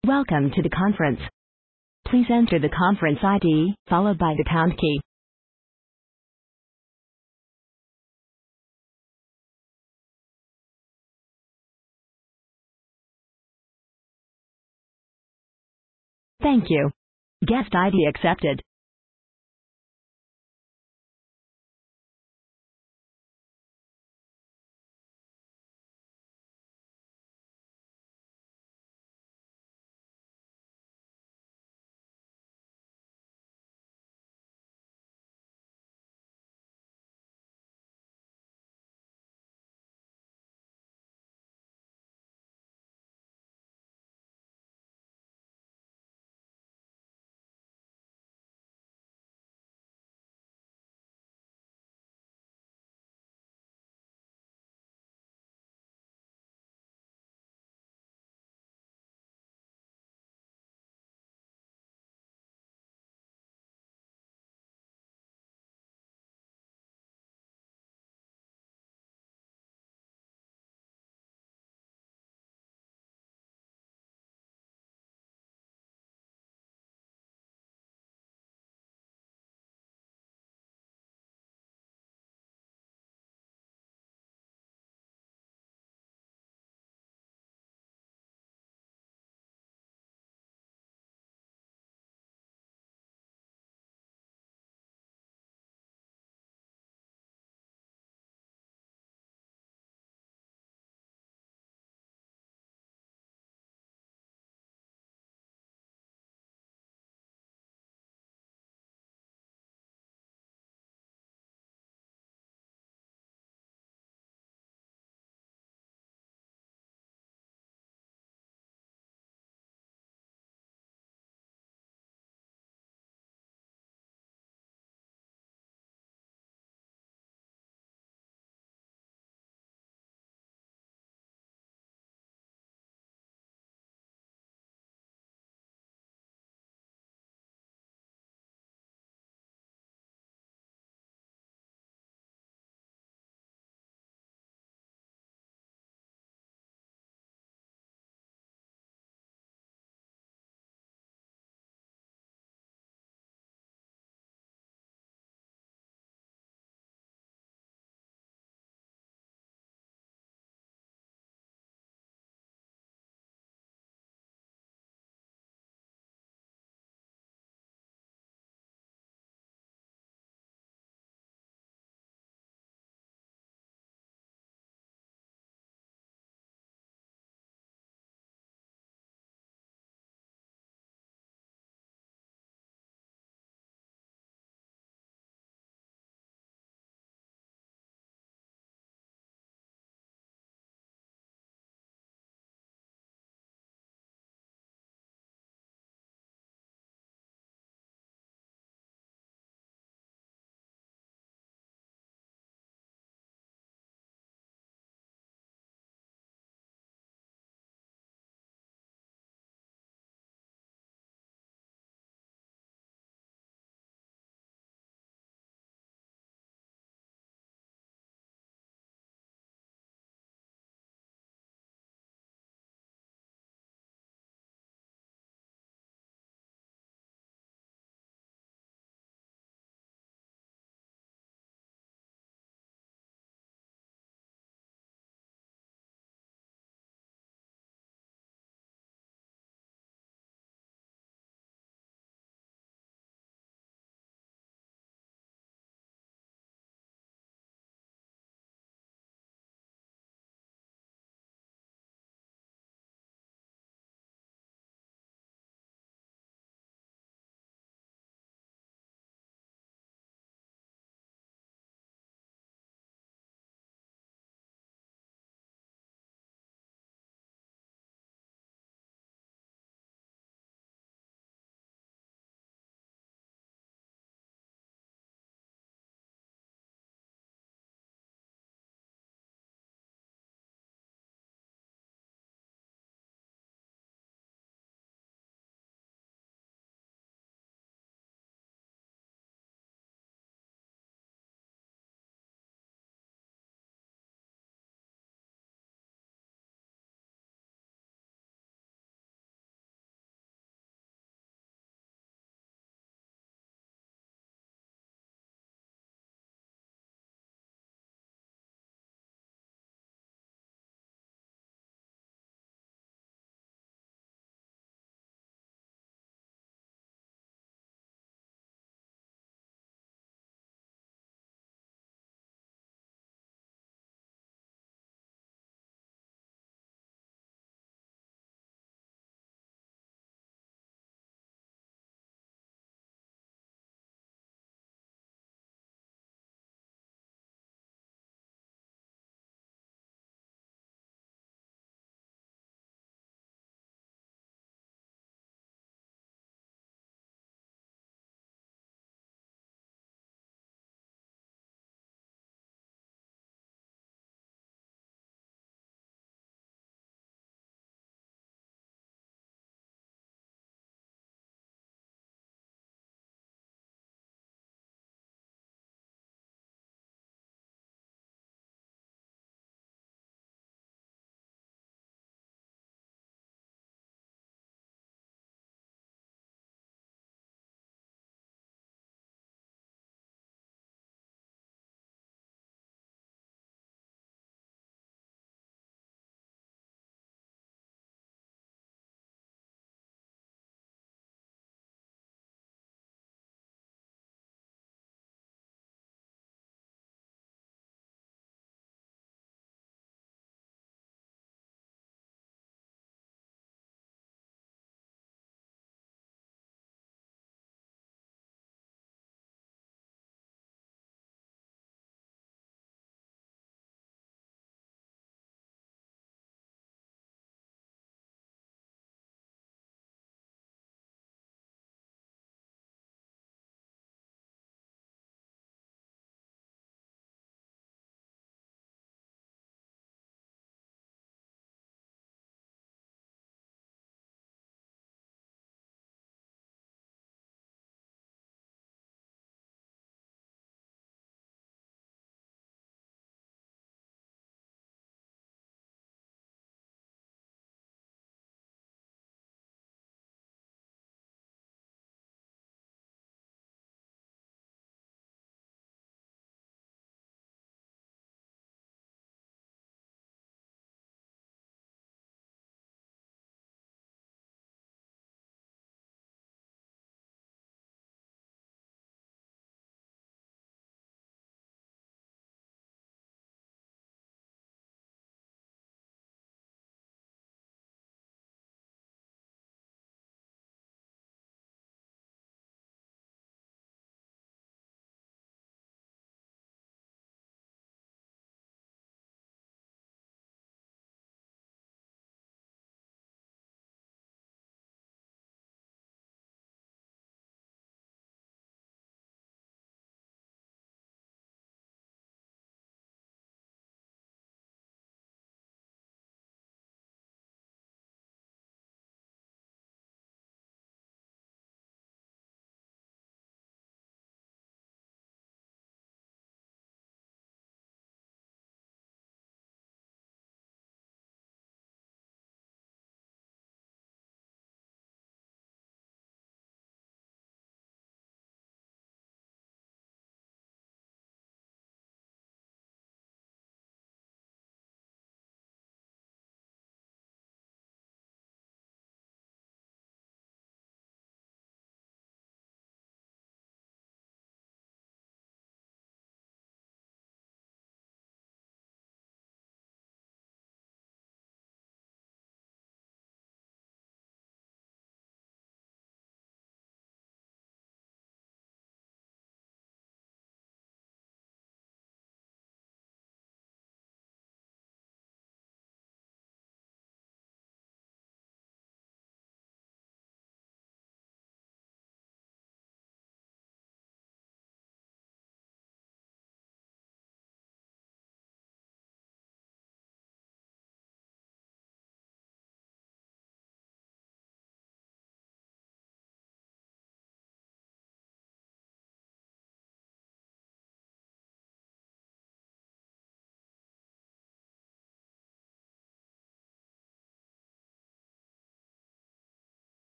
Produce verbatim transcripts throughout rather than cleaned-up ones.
Welcome to the conference. Please enter the conference I D, followed by the pound key. Thank you. Guest I D accepted.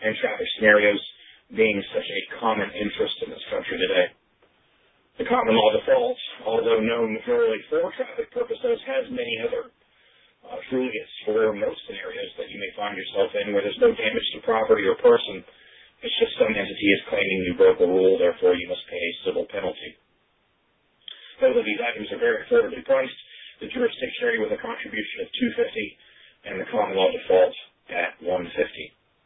and traffic scenarios being such a common interest in this country today. The common law default, although known purely for traffic purposes, has many other uh, truly it's for most scenarios that you may find yourself in where there's no damage to property or person. It's just some entity is claiming you broke a rule, therefore you must pay a civil penalty. Both of these items are very affordably priced. The jurisdiction area with a contribution of two hundred fifty dollars and the common law default at one hundred fifty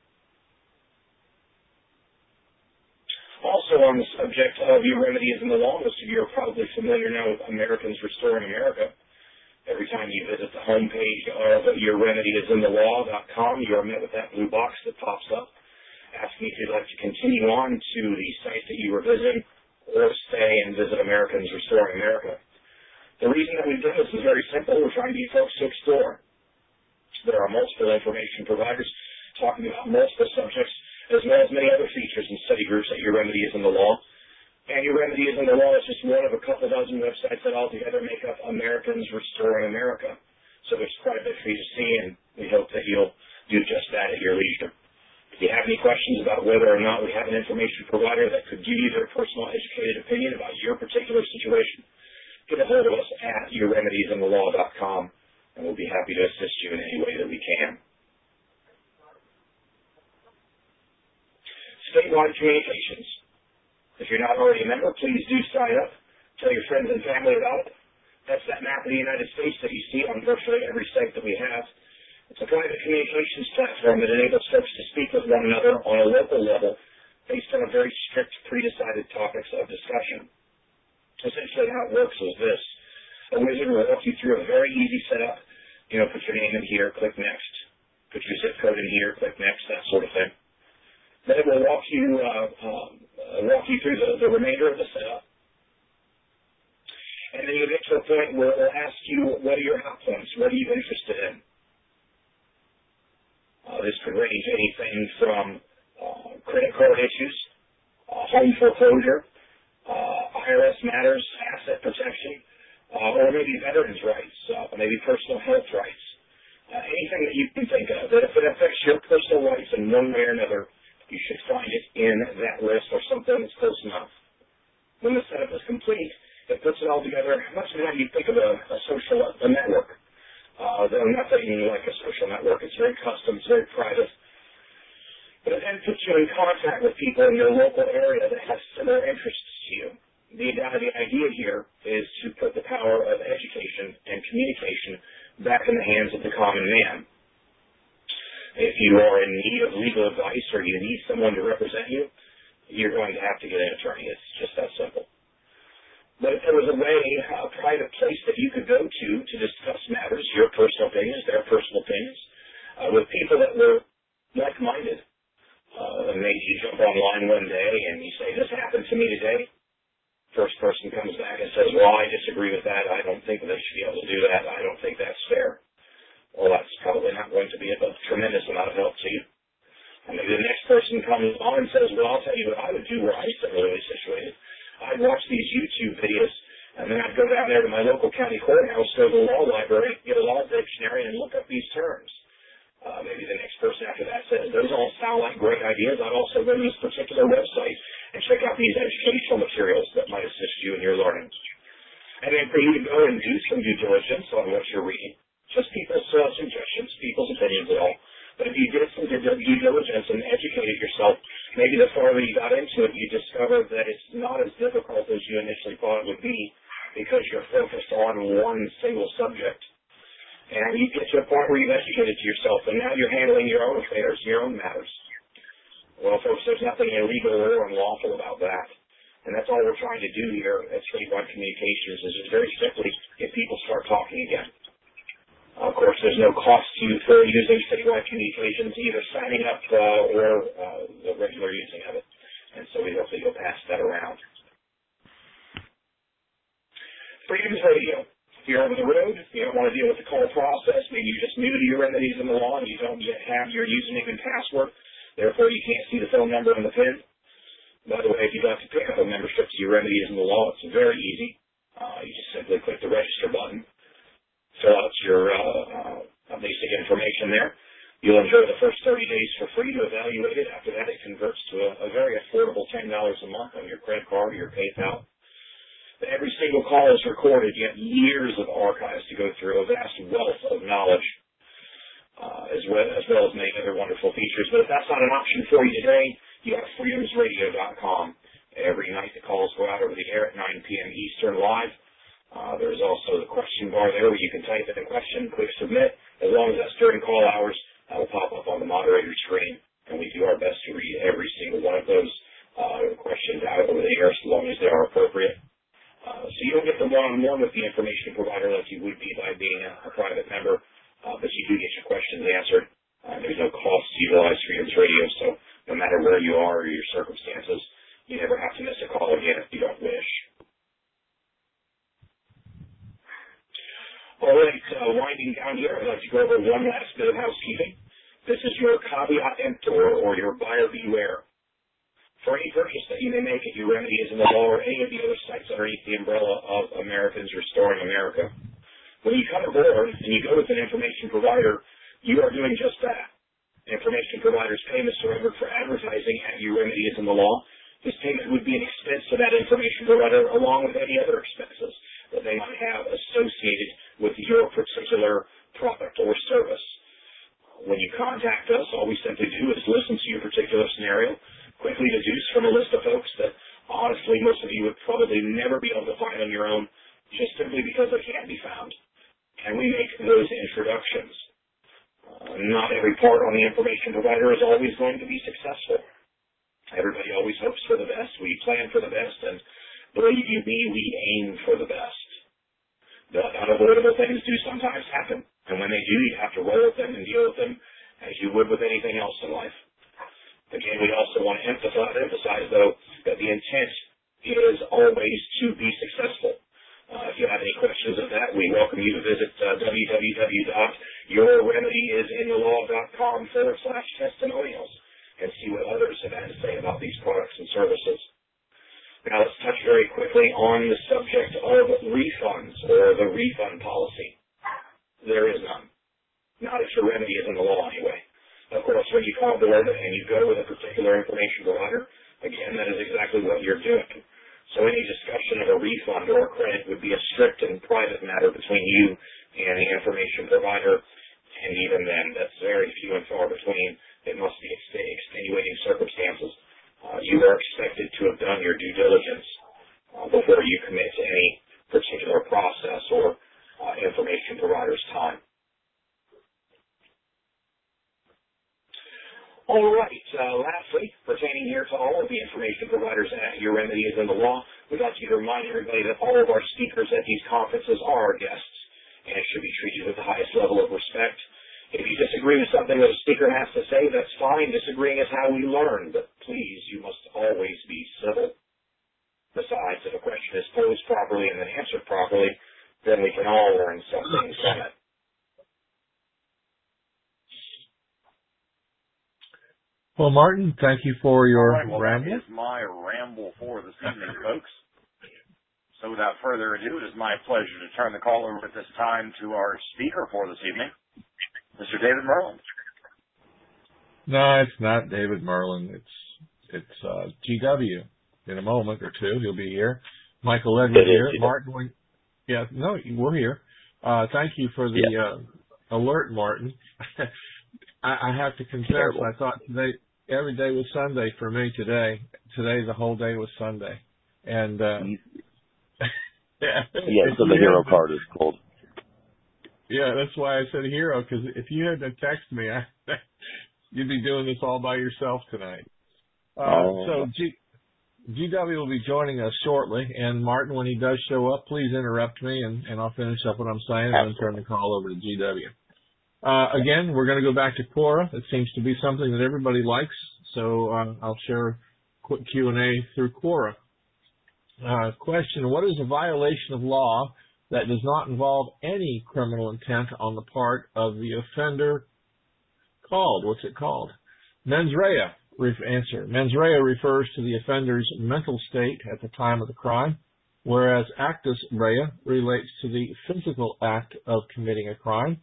dollars. Also on the subject of your remedies in the law, most of you are probably familiar now with Americans Restoring America. Every time you visit the homepage of your remedies in the law dot com, you are met with that blue box that pops up, asking if you'd like to continue on to the site that you were visiting or stay and visit Americans Restoring America. The reason that we've done this is very simple. We're trying to get folks to explore. There are multiple information providers talking about multiple subjects, as well as many other features and study groups at Your Remedy is in the Law. And Your Remedy is in the Law is just one of a couple dozen websites that altogether make up Americans Restoring America. So there's quite a bit for you to see, and we hope that you'll do just that at your leisure. If you have any questions about whether or not we have an information provider that could give you their personal educated opinion about your particular situation, get a hold of us at your remedies in the law dot com, and we'll be happy to assist you in any way that we can. Statewide communications. If you're not already a member, please do sign up. Tell your friends and family about it. That's that map of the United States that you see on virtually every site that we have. It's a private communications platform that enables folks to speak with one another on a local level based on a very strict, pre-decided topics of discussion. Essentially how it works is this. A wizard will walk you through a very easy setup. You know, put your name in here, click next. Put your zip code in here, click next, that sort of thing. Then it will walk you, uh, um, uh, walk you through the, the remainder of the setup. And then you get to a point where it will ask you, what are your hot points? What are you interested in? Uh, this could range anything from uh, credit card issues, uh, home foreclosure, uh, I R S matters, asset protection, uh, or maybe veterans' rights, uh, maybe personal health rights. Uh, anything that you can think of that if it affects your personal rights in one way or another, you should find it in that list or something that's close enough. When the setup is complete, it puts it all together much as how you think of a, a social a network. Uh, though nothing like a social network. It's very custom, it's very private. But it then puts you in contact with people in your local area that have similar interests to you. The, uh, the idea here is to put the power of education and communication back in the hands of the common man. If you are in need of legal advice or you need someone to represent you, you're going to have to get an attorney. It's just that simple. But if there was a way, a private place that you could go to to discuss matters, your personal opinions, their personal opinions, uh, with people that were like-minded, uh, and maybe you jump online one day and you say, this happened to me today. First person comes back and says, well, I disagree with that. I don't think they should be able to do that. I don't think that's fair. Well, that's probably not going to be a tremendous amount of help to you. And maybe the next person comes on and says, well, I'll tell you what I would do were I similarly situated. I'd watch these YouTube videos, and then I'd go down there to my local county courthouse, go to the law library, get a law dictionary, and look up these terms. Uh, maybe the next person after that says, those all sound like great ideas. I'd also go to this particular website and check out these educational materials that might assist you in your learning. And then for you to go and do some due diligence on what you're reading. Just people's uh, suggestions, people's opinions at all. But if you did some due diligence and educated yourself, maybe the farther you got into it, you discovered that it's not as difficult as you initially thought it would be because you're focused on one single subject. And you get to a point where you've educated yourself, and now you're handling your own affairs, your own matters. Well, folks, there's nothing illegal or unlawful about that. And that's all we're trying to do here at Statewide Communications is just very simply get people start talking again. Uh, of course, there's no cost to you for using Statewide Communications, either signing up uh, or uh, the regular using of it. And so we hope that you'll pass that around. Freedoms Radio. If you're over the road, you don't want to deal with the call process, maybe you're just new to Your Remedies in the Law and you don't yet have your username and password, therefore you can't see the phone number on the pin. By the way, if you'd like to pick up a membership to Your Remedies in the Law, it's very easy. Uh, you just simply click the register button, fill out your uh, uh, basic information there. You'll enjoy the first thirty days for free to evaluate it. After that, it converts to a, a very affordable ten dollars a month on your credit card or your PayPal. Every single call is recorded. You have years of archives to go through, a vast wealth of knowledge, uh, as, well, as well as many other wonderful features. But if that's not an option for you today, you have freedoms radio dot com. Every night the calls go out over the air at nine p.m. Eastern live. Uh, there's also the question bar there where you can type in a question, click submit. As long as that's during call hours, that will pop up on the moderator screen, and we do our best to read every single one of those uh, questions out over the air as long as they are appropriate. Uh, so you don't get the one-on-one with the information provider like you would be by being a, a private member, uh, but you do get your questions answered. Uh, there's no cost to utilize Freedoms Radio, so no matter where you are or your circumstances, you never have to miss a call again if you don't wish. All right, uh, winding down here, I'd like to go over one last bit of housekeeping. This is your caveat emptor, or your buyer beware. For any purchase that you may make at Your Remedy Is in the Law or any of the other sites underneath the umbrella of Americans Restoring America, when you come aboard and you go with an information provider, you are doing just that. Information providers' payments are rendered for advertising at Your Remedy Is in the Law. This payment would be an expense to that information provider along with any other expenses that they might have associated with your particular product or service. When you contact us, all we simply do is listen to your particular scenario, quickly deduce from a list of folks that honestly most of you would probably never be able to find on your own just simply because they can't be found. And we make those introductions. Uh, not every part on the information provider is always going to be successful. Everybody always hopes for the best. We plan for the best, and believe you me, we aim for the best. The unavoidable things do sometimes happen, and when they do, you have to roll with them and deal with them as you would with anything else in life. Again, we also want to emphasize, emphasize though, that the intent is always to be successful. Uh, if you have any questions of that, we welcome you to visit uh, w w w dot your remedy is in the law dot com forward slash testimonials and see what others have had to say about these products and services. Now let's touch very quickly on the subject of refunds or the refund policy. There is none. Not if Your Remedy is in the law anyway. Of course, when you come aboard and you go with a particular information provider, again, that is exactly what you're doing. So any discussion of a refund or a credit would be a strict and private matter between you and the information provider, and even then, that's very few and far between. It must be extenuating circumstances. Uh, you are expected to have done your due diligence uh, before you commit to any particular process or uh, information provider's time. All right. Uh, lastly, pertaining here to all of the information providers at Your Remedy Is in the Law, we'd like you to remind everybody that all of our speakers at these conferences are our guests and should be treated with the highest level of respect. If you disagree with something that a speaker has to say, that's fine. Disagreeing is how we learn, but please, you must always be civil. Besides, if a question is posed properly and then answered properly, then we can all learn something from it. Well, Martin, thank you for your All right, well, ramble. That is my ramble for this evening, folks. So without further ado, it is my pleasure to turn the call over at this time to our speaker for this evening, Mister David Merlin. No, it's not David Merlin. It's it's uh, G W. In a moment or two, he'll be here. Michael Edwards here. Martin, we, yeah, no, we're here. Uh, thank you for the yeah. uh, alert, Martin. I, I have to confess, Terrible. I thought today every day was Sunday for me today. Today the whole day was Sunday, and uh, yeah, yeah so the hero had, card is called. Yeah, that's why I said hero, because if you had to text me, I, you'd be doing this all by yourself tonight. Uh, oh. So G, GW will be joining us shortly, and Martin, when he does show up, please interrupt me, and, and I'll finish up what I'm saying, and then turn the call over to G W. Uh, again, we're going to go back to Quora. It seems to be something that everybody likes, so uh, I'll share a quick Q and A through Quora. Uh, question, what is a violation of law that does not involve any criminal intent on the part of the offender called? What's it called? Mens rea. Answer. Mens rea refers to the offender's mental state at the time of the crime, whereas actus rea relates to the physical act of committing a crime.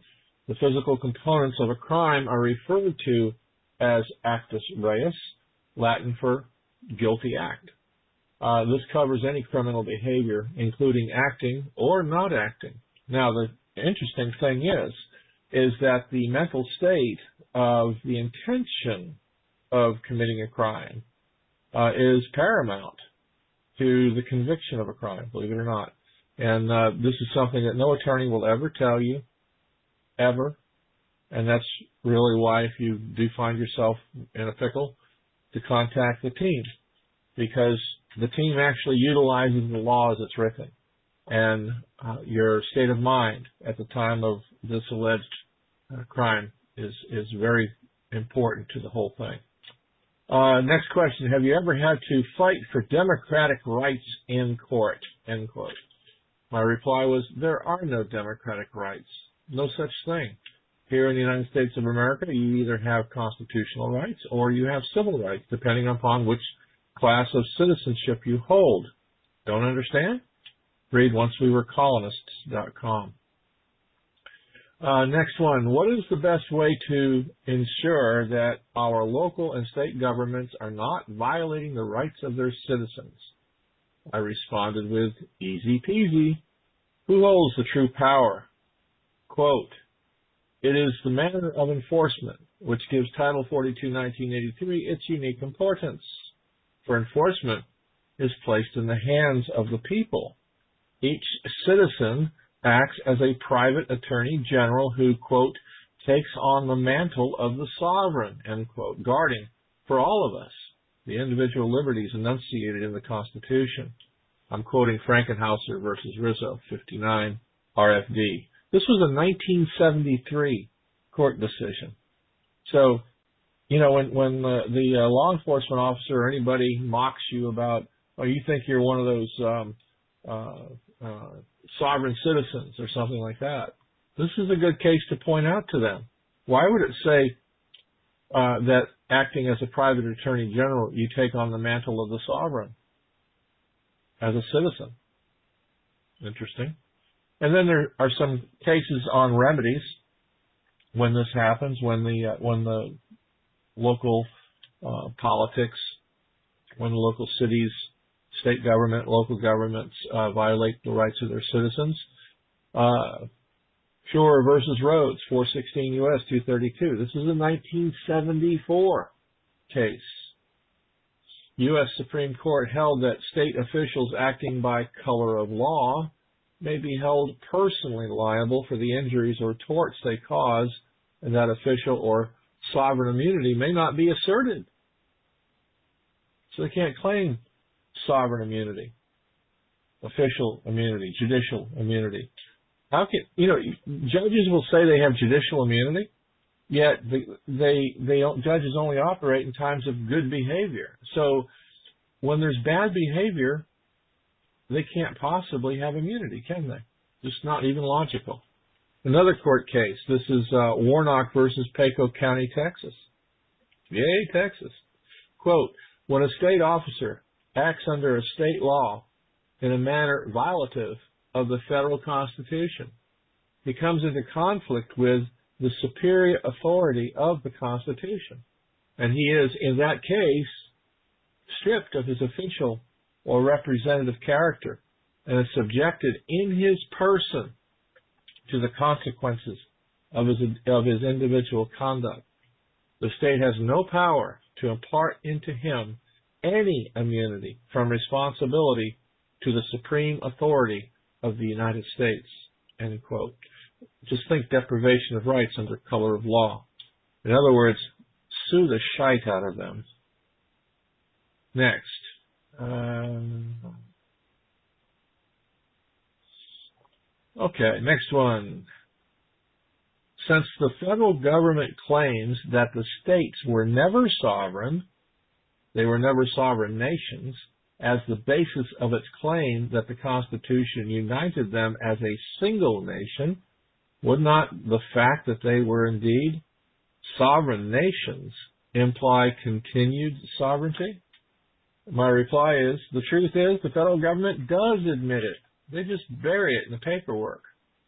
The physical components of a crime are referred to as actus reus, Latin for guilty act. Uh, this covers any criminal behavior, including acting or not acting. Now, the interesting thing is, is that the mental state of the intention of committing a crime uh, is paramount to the conviction of a crime, believe it or not. And uh, this is something that no attorney will ever tell you, ever. And that's really why, if you do find yourself in a pickle, to contact the team, because the team actually utilizes the law as it's written. And uh, your state of mind at the time of this alleged uh, crime is, is very important to the whole thing. Uh, next question. Have you ever had to fight for democratic rights in court? End quote. My reply was, there are no democratic rights. No such thing. Here in the United States of America, you either have constitutional rights or you have civil rights, depending upon which class of citizenship you hold. Don't understand? Read once we were colonists dot com. Uh, next one. What is the best way to ensure that our local and state governments are not violating the rights of their citizens? I responded with, easy peasy. Who holds the true power? Quote, it is the manner of enforcement, which gives Title forty-two, nineteen eighty-three its unique importance. For enforcement is placed in the hands of the people. Each citizen acts as a private attorney general who, quote, takes on the mantle of the sovereign, end quote, guarding for all of us the individual liberties enunciated in the Constitution. I'm quoting Frankenhauser versus Rizzo, fifty-nine R F D. This was a nineteen seventy-three court decision. So, you know, when, when the, the uh, law enforcement officer or anybody mocks you about, oh, you think you're one of those um, uh, uh, sovereign citizens or something like that, this is a good case to point out to them. Why would it say uh, that acting as a private attorney general, you take on the mantle of the sovereign as a citizen? Interesting. And then there are some cases on remedies when this happens, when the uh, when the local uh, politics, when the local cities, state government, local governments uh, violate the rights of their citizens. Uh, Shore versus Rhodes, four sixteen U S two thirty-two. This is a nineteen seventy-four case. U S Supreme Court held that state officials acting by color of law may be held personally liable for the injuries or torts they cause, and that official or sovereign immunity may not be asserted. So they can't claim sovereign immunity, official immunity, judicial immunity. How can, you know, judges will say they have judicial immunity, yet they, they, they don't, judges only operate in times of good behavior. So when there's bad behavior, they can't possibly have immunity, can they? Just not even logical. Another court case. This is uh, Warnock versus Pecos County, Texas. Yay, Texas. Quote, when a state officer acts under a state law in a manner violative of the federal Constitution, he comes into conflict with the superior authority of the Constitution. And he is, in that case, stripped of his official or representative character and is subjected in his person to the consequences of his, of his individual conduct. The state has no power to impart into him any immunity from responsibility to the supreme authority of the United States, end quote. Just think deprivation of rights under color of law. In other words, sue the shite out of them. Next. Um, okay, next one. Since the federal government claims that the states were never sovereign, they were never sovereign nations, as the basis of its claim that the Constitution united them as a single nation, would not the fact that they were indeed sovereign nations imply continued sovereignty? My reply is, the truth is, the federal government does admit it. They just bury it in the paperwork.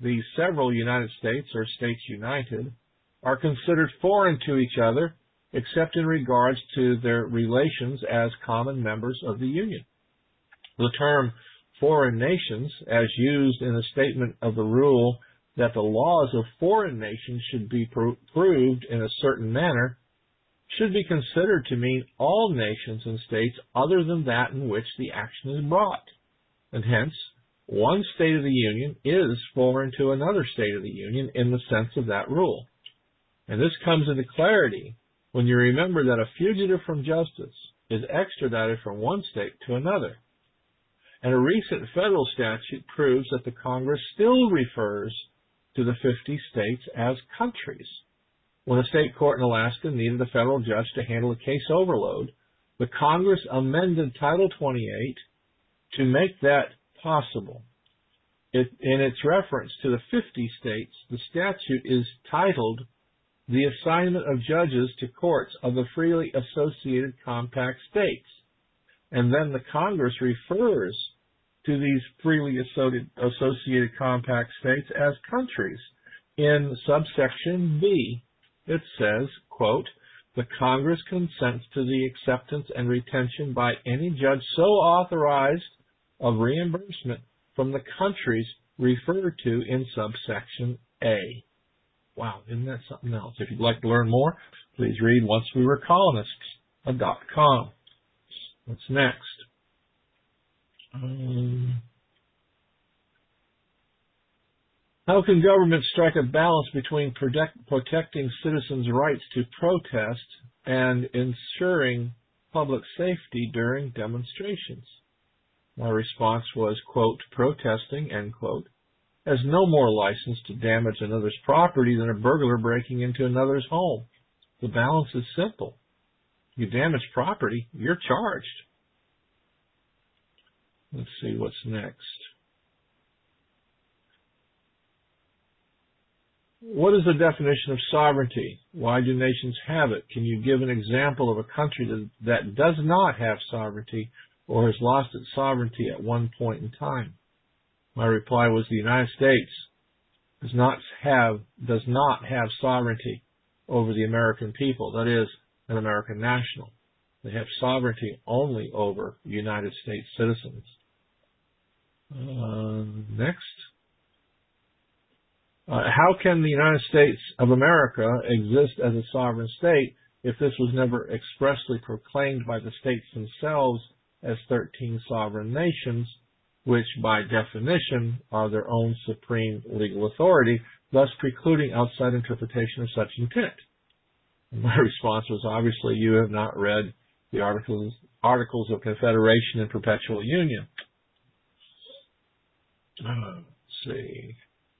the several United States or States United are considered foreign to each other except in regards to their relations as common members of the Union. The term foreign nations, as used in a statement of the rule that the laws of foreign nations should be pro- proved in a certain manner, should be considered to mean all nations and states other than that in which the action is brought. And hence, one state of the Union is foreign to another state of the Union in the sense of that rule. And this comes into clarity when you remember that a fugitive from justice is extradited from one state to another. And a recent federal statute proves that the Congress still refers to the fifty states as countries. When a state court in Alaska needed a federal judge to handle a case overload, the Congress amended Title twenty-eight to make that possible. It, in its reference to the fifty states, the statute is titled The Assignment of Judges to Courts of the Freely Associated Compact States. And then the Congress refers to these freely associated compact states as countries. In subsection B, it says, quote, the Congress consents to the acceptance and retention by any judge so authorized of reimbursement from the countries referred to in subsection A. Wow, isn't that something else? If you'd like to learn more, please read Once We Were Colonists dot com. What's next? Um, how can government strike a balance between protect, protecting citizens' rights to protest and ensuring public safety during demonstrations? My response was, quote, protesting, end quote, has no more license to damage another's property than a burglar breaking into another's home. The balance is simple. You damage property, you're charged. Let's see what's next. What is the definition of sovereignty? Why do nations have it? Can you give an example of a country that, that does not have sovereignty or has lost its sovereignty at one point in time? My reply was the United States does not have does not have sovereignty over the American people. That is, an American national. They have sovereignty only over United States citizens. Uh, next. Uh, how can the United States of America exist as a sovereign state if this was never expressly proclaimed by the states themselves as thirteen sovereign nations, which by definition are their own supreme legal authority, thus precluding outside interpretation of such intent? And my response was, obviously, you have not read the Articles, Articles of Confederation and Perpetual Union. Uh, let's see.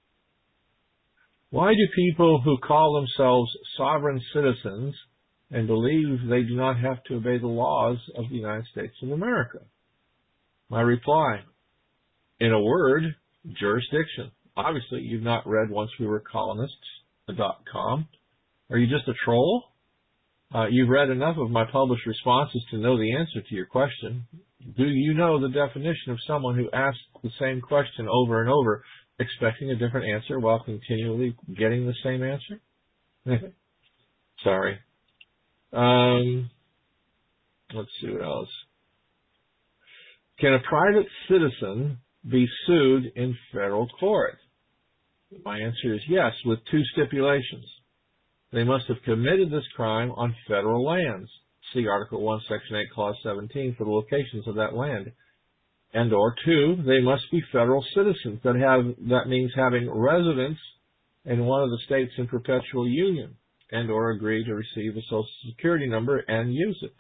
Why do people who call themselves sovereign citizens and believe they do not have to obey the laws of the United States of America? My reply, in a word, jurisdiction. Obviously, you've not read Once We Were Colonists dot com. Are you just a troll? Uh, you've read enough of my published responses to know the answer to your question. Do you know the definition of someone who asks the same question over and over, expecting a different answer while continually getting the same answer? Sorry. Um, let's see what else. Can a private citizen be sued in federal court? My answer is yes, with two stipulations. They must have committed this crime on federal lands. See Article one, Section eight, Clause seventeen for the locations of that land. And or two, they must be federal citizens. That have that means having residence in one of the states in perpetual union, and or agree to receive a Social Security number and use it.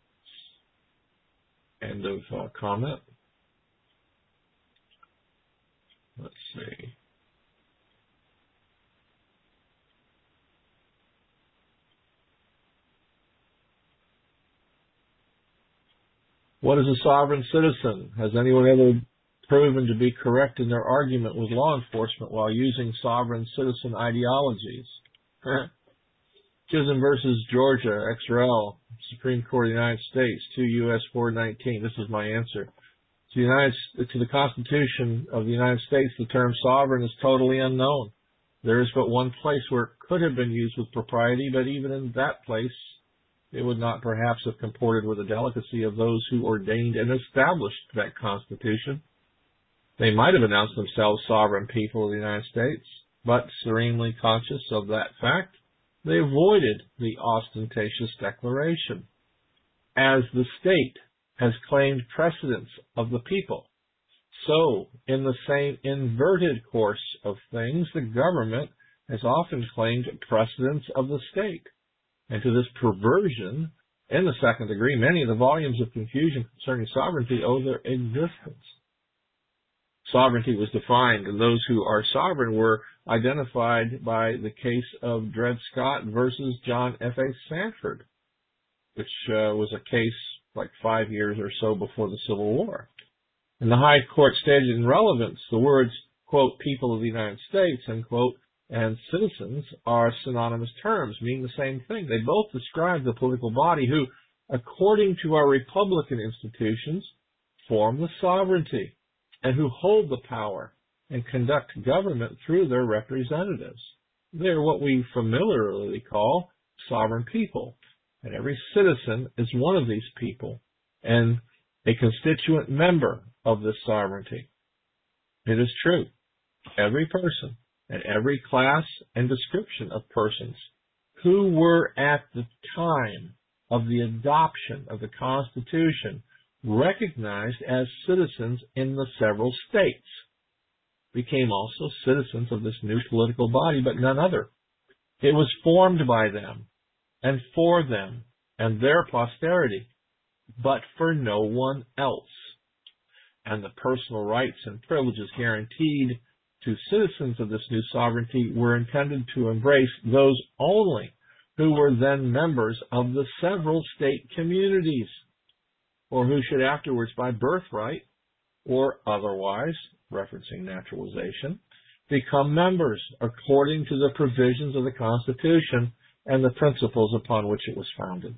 End of uh, comment. Let's see. What is a sovereign citizen? Has anyone ever proven to be correct in their argument with law enforcement while using sovereign citizen ideologies? Chisholm versus Georgia, X R L, Supreme Court of the United States, two U S four nineteen. This is my answer. To the, United, to the Constitution of the United States, the term sovereign is totally unknown. There is but one place where it could have been used with propriety, but even in that place, it would not perhaps have comported with the delicacy of those who ordained and established that Constitution. They might have announced themselves sovereign people of the United States, but serenely conscious of that fact, they avoided the ostentatious declaration. As the state has claimed precedence of the people, so in the same inverted course of things, the government has often claimed precedence of the state. And to this perversion, in the second degree, many of the volumes of confusion concerning sovereignty owe their existence. Sovereignty was defined, and those who are sovereign were identified by the case of Dred Scott versus John F A Sanford, which uh, was a case like five years or so before the Civil War. And the High Court stated in relevance the words, quote, people of the United States, end quote, and citizens are synonymous terms, meaning the same thing. They both describe the political body who, according to our republican institutions, form the sovereignty and who hold the power and conduct government through their representatives. They're what we familiarly call sovereign people. And every citizen is one of these people and a constituent member of this sovereignty. It is true. Every person and every class and description of persons who were at the time of the adoption of the Constitution recognized as citizens in the several states became also citizens of this new political body, but none other. It was formed by them and for them and their posterity, but for no one else. And the personal rights and privileges guaranteed to citizens of this new sovereignty were intended to embrace those only who were then members of the several state communities, or who should afterwards by birthright or otherwise, referencing naturalization, become members according to the provisions of the Constitution and the principles upon which it was founded.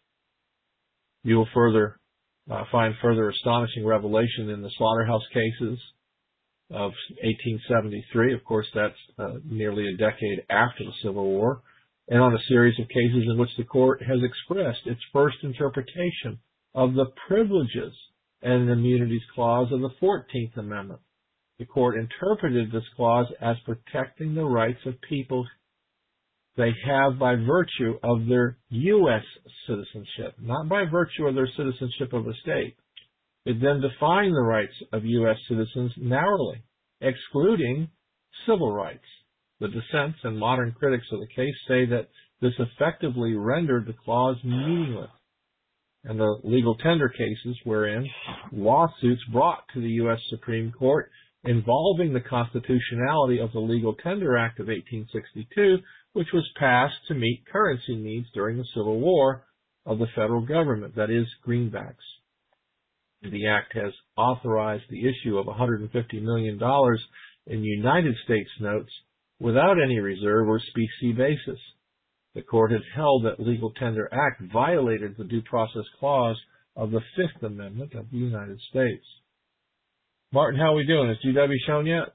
You will further uh, find further astonishing revelation in the slaughterhouse cases of eighteen seventy-three. Of course, that's uh, nearly a decade after the Civil War, and on a series of cases in which the court has expressed its first interpretation of the privileges and immunities clause of the fourteenth Amendment. The court interpreted this clause as protecting the rights of people they have by virtue of their U S citizenship, not by virtue of their citizenship of a state. It then defined the rights of U S citizens narrowly, excluding civil rights. The dissents and modern critics of the case say that this effectively rendered the clause meaningless. And the legal tender cases wherein lawsuits brought to the U S Supreme Court involving the constitutionality of the Legal Tender Act of eighteen sixty-two, which was passed to meet currency needs during the Civil War of the federal government, that is, greenbacks. The act has authorized the issue of one hundred fifty million dollars in United States notes without any reserve or specie basis. The court has held that Legal Tender Act violated the Due Process Clause of the Fifth Amendment of the United States. Martin, how are we doing? Has G W shown yet?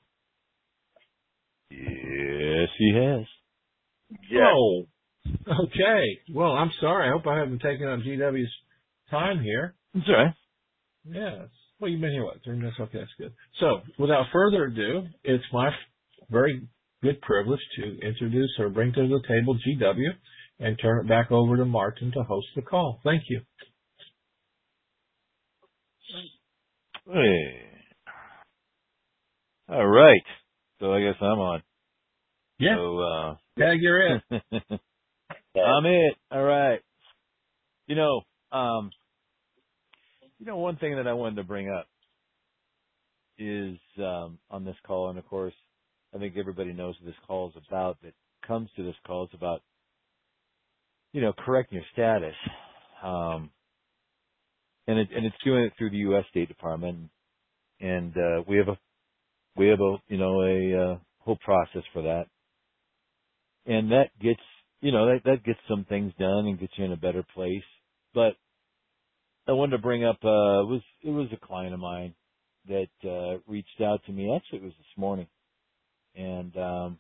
Yes, he has. Yes. Oh, okay. Well, I'm sorry. I hope I haven't taken up G W's time here. That's all right. Yes. Well, you've been here, what, three minutes? Okay, that's good. So, without further ado, it's my very good privilege to introduce or bring to the table G W and turn it back over to Martin to host the call. Thank you. Hey. All right. So I guess I'm on. Yeah. So, uh, Tag, you're in. I'm it. All right. You know, um, you know, one thing that I wanted to bring up is um, on this call, and of course, I think everybody knows what this call is about. That comes to this call, it's about, you know, correcting your status, um, and it, and it's doing it through the U S State Department, and uh, we have a we have a you know a uh, whole process for that, and that gets you know that that gets some things done and gets you in a better place. But I wanted to bring up uh, it was it was a client of mine that uh, reached out to me. Actually, it was this morning, and um,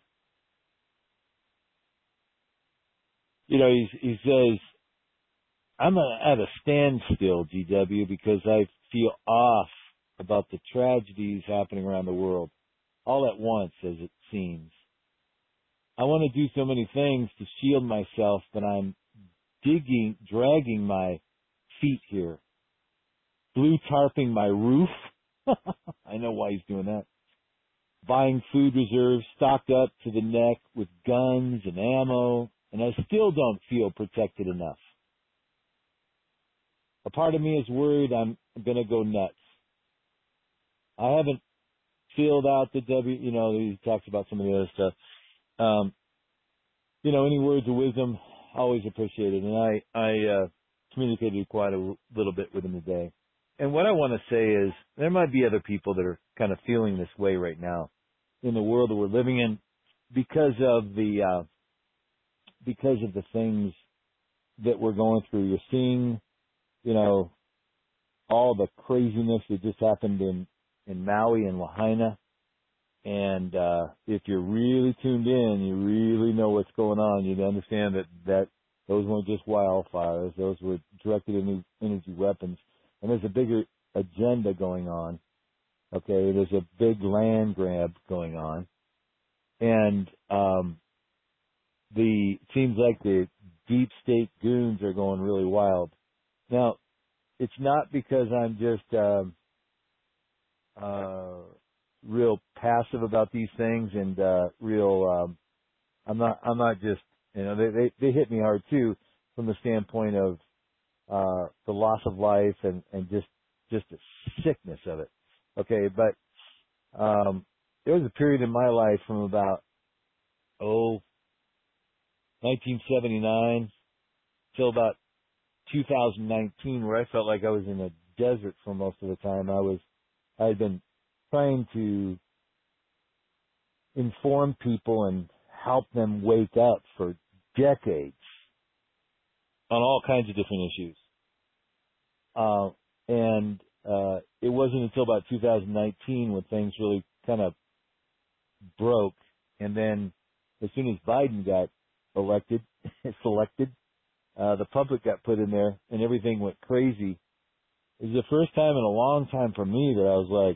you know, he, he says, "I'm at a standstill, G W, because I feel off about the tragedies happening around the world, all at once, as it seems. I want to do so many things to shield myself, but I'm digging, dragging my feet here, blue tarping my roof." I know why he's doing that. "Buying food reserves, stocked up to the neck with guns and ammo, and I still don't feel protected enough. A part of me is worried I'm going to go nuts. I haven't filled out the W, you know, he talks about some of the other stuff. Um, you know, any words of wisdom, always appreciated. And I, I, uh, communicated quite a little bit with him today. And what I want to say is there might be other people that are kind of feeling this way right now in the world that we're living in because of the, uh, because of the things that we're going through. You're seeing, you know, all the craziness that just happened in, in Maui and Lahaina. And, uh, if you're really tuned in, you really know what's going on. You understand that, that those weren't just wildfires. Those were directed energy weapons. And there's a bigger agenda going on. Okay. There's a big land grab going on. And, um, the, it seems like the deep state goons are going really wild. Now, it's not because I'm just, um, uh, real passive about these things and, uh, real, um, I'm not, I'm not just, you know, they, they, they hit me hard too from the standpoint of, uh, the loss of life and, and just, just the sickness of it. Okay. But, um, there was a period in my life from about, oh, nineteen seventy-nine till about two thousand nineteen where I felt like I was in a desert for most of the time. I was, I had been trying to inform people and help them wake up for decades on all kinds of different issues. Uh, and, uh, it wasn't until about two thousand nineteen when things really kind of broke. And then as soon as Biden got elected, selected, uh, the public got put in there and everything went crazy. It was the first time in a long time for me that I was like,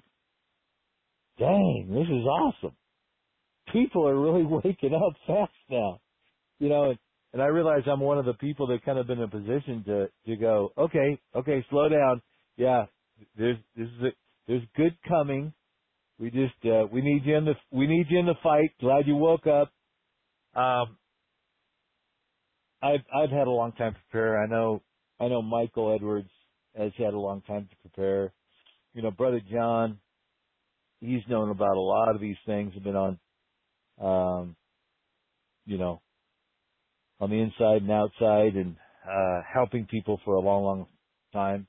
dang, this is awesome. People are really waking up fast now. You know, and, and I realize I'm one of the people that kind of been in a position to, to go, okay, okay, slow down. Yeah, there's, this is a, there's good coming. We just, uh, we need you in the, we need you in the fight. Glad you woke up. Um, I've, I've had a long time to prepare. I know, I know Michael Edwards has had a long time to prepare. You know, Brother John, he's known about a lot of these things, have been on, um, you know, on the inside and outside and, uh, helping people for a long, long time.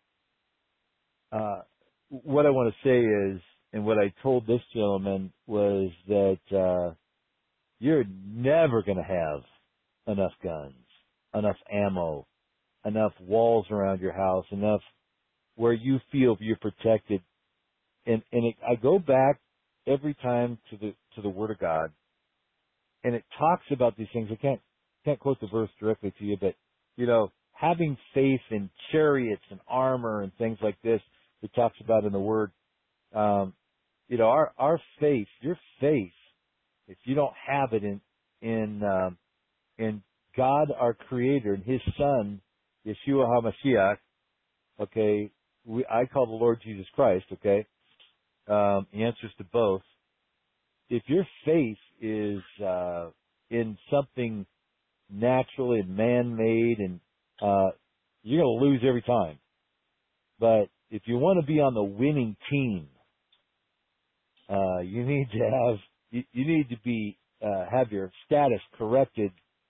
Uh, what I want to say is, and what I told this gentleman was that, uh, you're never going to have enough guns, enough ammo, enough walls around your house, enough where you feel you're protected. And, and it, I go back every time to the, to the Word of God, and it talks about these things. I can't, can't quote the verse directly to you, but, you know, having faith in chariots and armor and things like this, it talks about in the Word. Um, you know, our, our faith, your faith, if you don't have it in, in, um, in God, our Creator, and His Son, Yeshua HaMashiach, okay, we, I call the Lord Jesus Christ, okay, um, he answers to both. If your faith is, uh, in something natural and man-made and, uh, you're going to lose every time. But if you want to be on the winning team, uh, you need to have, you, you need to be, uh, have your status corrected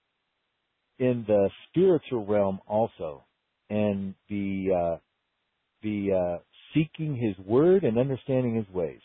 in the spiritual realm also and be, uh, be, uh, seeking His Word and understanding His ways.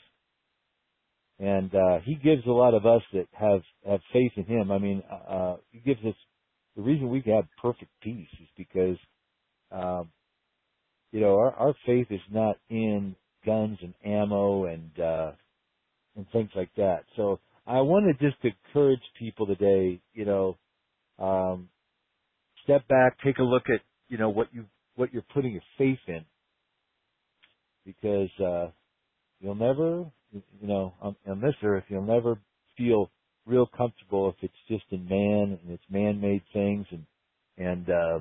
And, uh, He gives a lot of us that have, have faith in Him. I mean, uh, He gives us, the reason we have perfect peace is because, um, you know, our, our faith is not in guns and ammo and uh, and things like that. So I want to just encourage people today, you know, um, step back, take a look at, you know, what you what you're putting your faith in, because uh, you'll never, you know, on, on this earth, you'll never feel real comfortable if it's just in man and it's man-made things and and uh,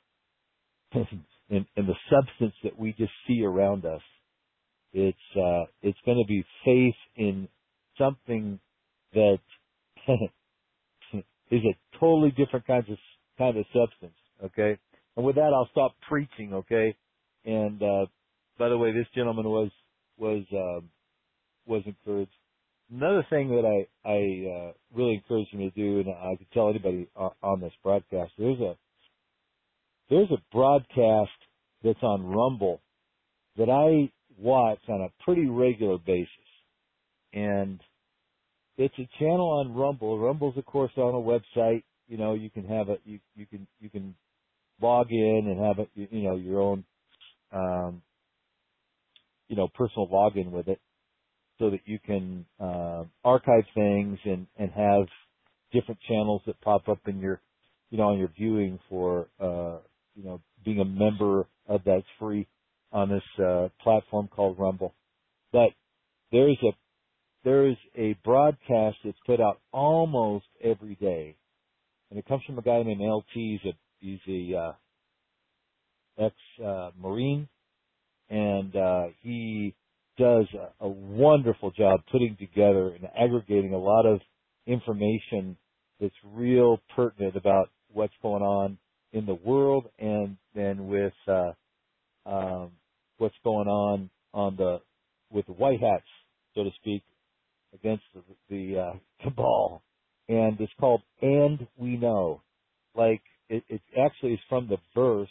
and, and the substance that we just see around us. It's uh, it's going to be faith in something that is a totally different kind of kind of substance. Okay, and with that, I'll stop preaching. Okay, and uh, by the way, this gentleman was was um, was encouraged. Another thing that I I uh, really encourage him to do, and I could tell anybody on, on this broadcast, there's a there's a broadcast that's on Rumble that I watch on a pretty regular basis, and it's a channel on Rumble. Rumble's, of course, on a website. You know, you can have a you you can you can log in and have a, you know your own um, you know personal login with it, so that you can uh, archive things and and have different channels that pop up in your you know on your viewing for uh, you know being a member of that's free on this uh, platform called Rumble. But there's a there's a broadcast that's put out almost every day, and it comes from a guy named L T. He's a he's a uh, ex uh, Marine, and uh, he does a, a wonderful job putting together and aggregating a lot of information that's real pertinent about what's going on in the world, and then with uh, um, what's going on on the with the white hats, so to speak, against the, the uh, cabal. And it's called "And We Know." Like it, it actually is from the verse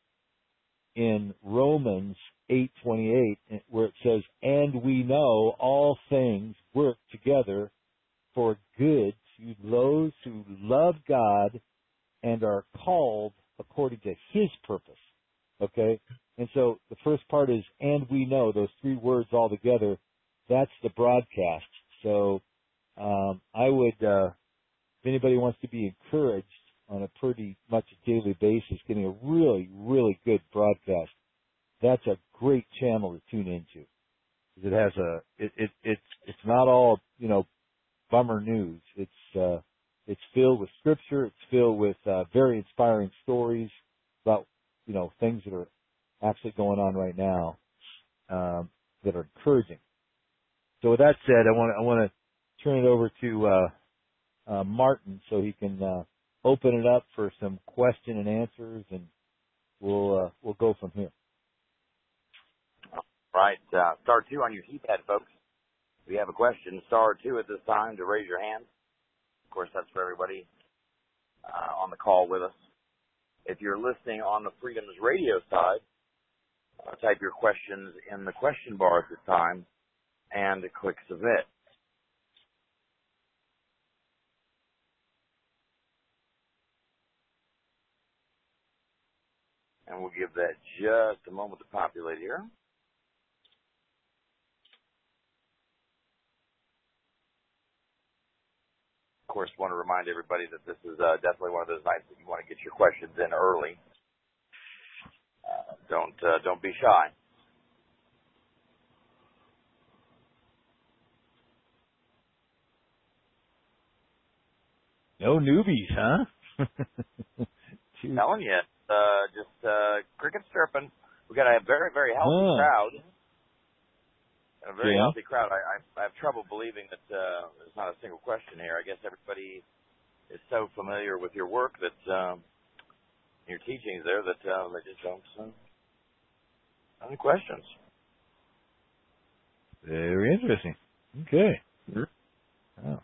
in Romans eight twenty-eight, where it says, "And we know all things work together for good to those who love God and are called according to His purpose." Okay? And so the first part is, "and we know," those three words all together, that's the broadcast. So um, I would, uh, if anybody wants to be encouraged on a pretty much daily basis, getting a really, really good broadcast, that's a great channel to tune into. It has a, it, it, it's, it's not all, you know, bummer news. It's, uh, it's filled with scripture. It's filled with, uh, very inspiring stories about, you know, things that are actually going on right now, um, that are encouraging. So with that said, I want to, I want to turn it over to, uh, uh, Martin so he can, uh, open it up for some question and answers, and we'll, uh, we'll go from here. Right. Uh, star two on your keypad, folks. If you have a question, star two at this time to raise your hand. Of course, that's for everybody uh, on the call with us. If you're listening on the Freedoms Radio side, uh, type your questions in the question bar at this time and click submit. And we'll give that just a moment to populate here. Of course, want to remind everybody that this is uh, definitely one of those nights that you want to get your questions in early. Uh, don't uh, don't be shy. No newbies, huh? Telling you, uh, just uh, crickets chirping. We got a very very healthy oh. crowd. A very yeah. healthy crowd. I, I, I have trouble believing that uh, there's not a single question here. I guess everybody is so familiar with your work that um, your teachings there that uh, they just don't uh, any questions. Very interesting. Okay. Mm-hmm. Oh.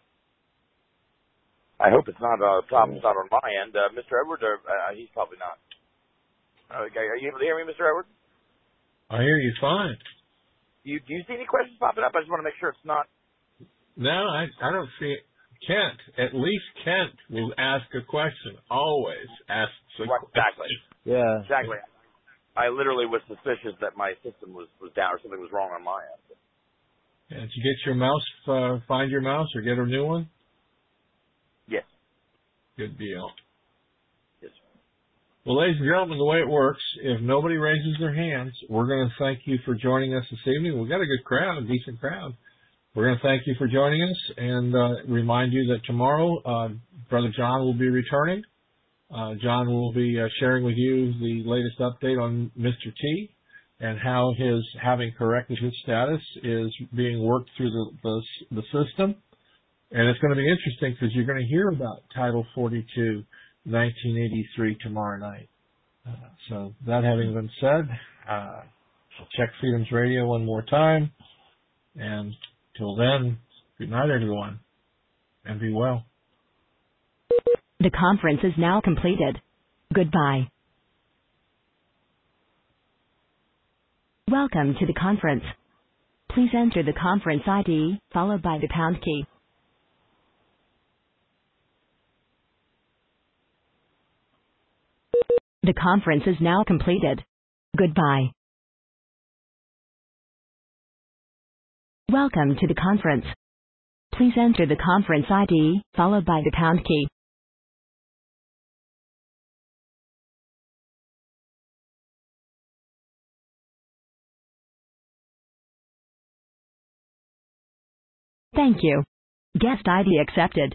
I hope it's not a problem. It's not on my end. Uh, Mister Edward, or, uh, he's probably not. Okay, are you able to hear me, Mister Edward? I hear you fine. Do you, do you see any questions popping up? I just want to make sure it's not. No, I I don't see it. Kent, at least Kent will ask a question. Always asks a right, question. Exactly. Yeah. Exactly. I literally was suspicious that my system was, was down or something was wrong on my end. Yeah, did you get your mouse, uh, find your mouse or get a new one? Yes. Good deal. Yes. Well, ladies and gentlemen, the way it works, if nobody raises their hands, we're going to thank you for joining us this evening. We've got a good crowd, a decent crowd. We're going to thank you for joining us and uh, remind you that tomorrow uh, Brother John will be returning. Uh, John will be uh, sharing with you the latest update on Mister T and how his having corrected his status is being worked through the, the, the system. And it's going to be interesting because you're going to hear about Title forty-two, nineteen eighty-three tomorrow night. Uh, so that having been said, uh, check Freedom's Radio one more time. And till then, good night, everyone, and be well. The conference is now completed. Goodbye. Welcome to the conference. Please enter the conference I D, followed by the pound key. The conference is now completed. Goodbye. Welcome to the conference. Please enter the conference I D, followed by the pound key. Thank you. Guest I D accepted.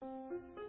Bye.